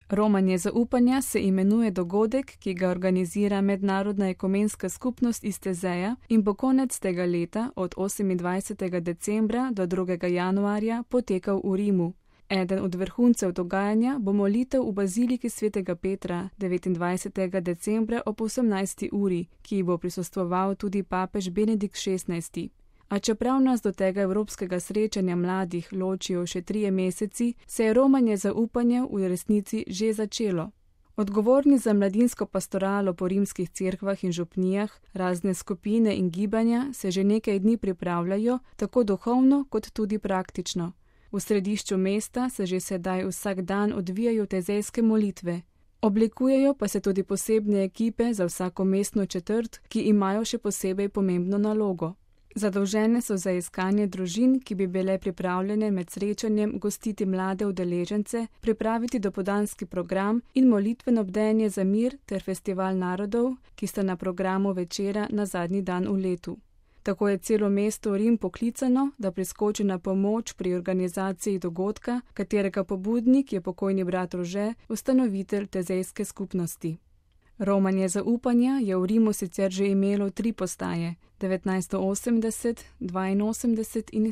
Romanje zaupanja se imenuje dogodek, ki ga organizira Mednarodna ekumenska skupnost iz Tezeja in bo konec tega leta od 28. decembra do 2. januarja potekal v Rimu. Eden od vrhuncev dogajanja bo molitev v baziliki svetega Petra 29. decembra ob 18. uri, ki ji bo prisostvoval tudi papež Benedikt XVI. A čeprav nas do tega evropskega srečanja mladih ločijo še 3 meseci, se je romanje zaupanja v resnici že začelo. Odgovorni za mladinsko pastoralo po rimskih cerkvah in župnijah, razne skupine in gibanja se že nekaj dni pripravljajo, tako duhovno kot tudi praktično. V središču mesta se že sedaj vsak dan odvijajo tezejske molitve. Oblikujejo pa se tudi posebne ekipe za vsako mestno četrt, ki imajo še posebej pomembno nalogo. Zadolžene so za iskanje družin, ki bi bile pripravljene med srečanjem gostiti mlade udeležence, pripraviti dopoldanski program in molitveno bdenje za mir ter festival narodov, ki sta na programu večera na zadnji dan v letu. Tako je celo mesto Rim poklicano, da priskoči na pomoč pri organizaciji dogodka, katerega pobudnik je pokojni brat Rože, ustanovitelj tezejske skupnosti. Romanje zaupanja je v Rimu sicer že imelo 3 postaje, 1980, 82 in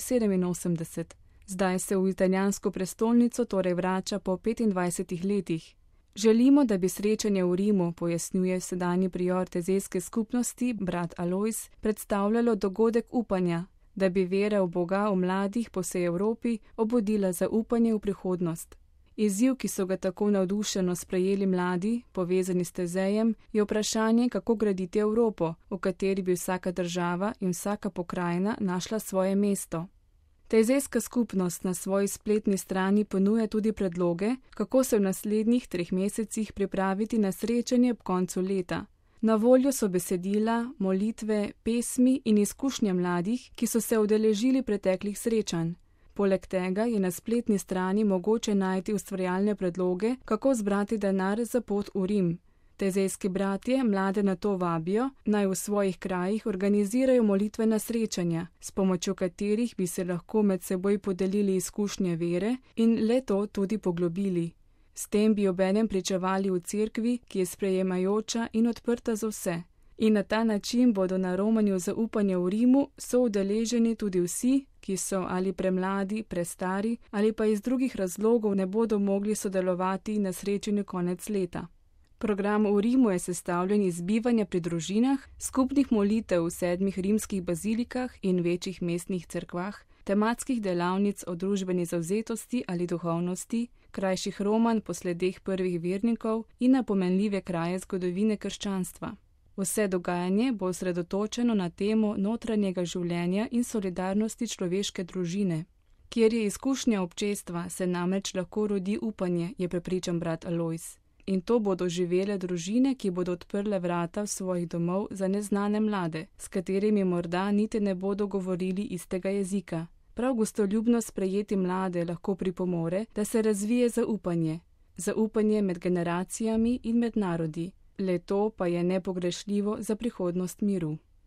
87. Zdaj se v italijansko prestolnico torej vrača po 25 letih. Želimo, da bi srečanje v Rimu, pojasnjuje sedanji prior tezejske skupnosti, brat Alojz, predstavljalo dogodek upanja, da bi vera v Boga v mladih po vsej Evropi obudila zaupanje v prihodnost. Izziv, ki so ga tako navdušeno sprejeli mladi, povezani s Tezejem, je vprašanje, kako graditi Evropo, v kateri bi vsaka država in vsaka pokrajina našla svoje mesto. Tezejska skupnost na svoji spletni strani ponuja tudi predloge, kako se v naslednjih 3 mesecih pripraviti na srečanje ob koncu leta. Na voljo so besedila, molitve, pesmi in izkušnje mladih, ki so se udeležili preteklih srečanj. Poleg tega je na spletni strani mogoče najti ustvarjalne predloge, kako zbrati denar za pot v Rim. Tezejski bratje mlade na to vabijo, naj v svojih krajih organizirajo molitvena srečanja, s pomočjo katerih bi se lahko med seboj podelili izkušnje vere in le to tudi poglobili. S tem bi obenem pričevali v cerkvi, ki je sprejemajoča in odprta za vse. In na ta način bodo na romanju zaupanja v Rimu soudeleženi tudi vsi, ki so ali premladi, prestari ali pa iz drugih razlogov ne bodo mogli sodelovati na srečanju konec leta. Program v Rimu je sestavljen iz bivanja pri družinah, skupnih molitev v 7 rimskih bazilikah in večjih mestnih cerkvah, tematskih delavnic o družbeni zavzetosti ali duhovnosti, krajših romanj po sledeh prvih vernikov in na pomenljive kraje zgodovine krščanstva. Vse dogajanje bo osredotočeno na temo notranjega življenja in solidarnosti človeške družine. Kjer je izkušnja občestva, se namreč lahko rodi upanje, je prepričan brat Alojz. In to bodo živele družine, ki bodo odprle vrata v svojih domov za neznane mlade, s katerimi morda niti ne bodo govorili istega jezika. Prav gostoljubno sprejeti mlade lahko pripomore, da se razvije zaupanje. Zaupanje med generacijami in med narodi. Le to pa je nepogrešljivo za prihodnost miru.